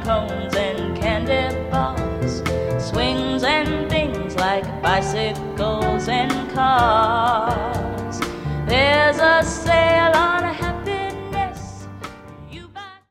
cones and candy bars, swings and things like bicycles and cars. There's a sale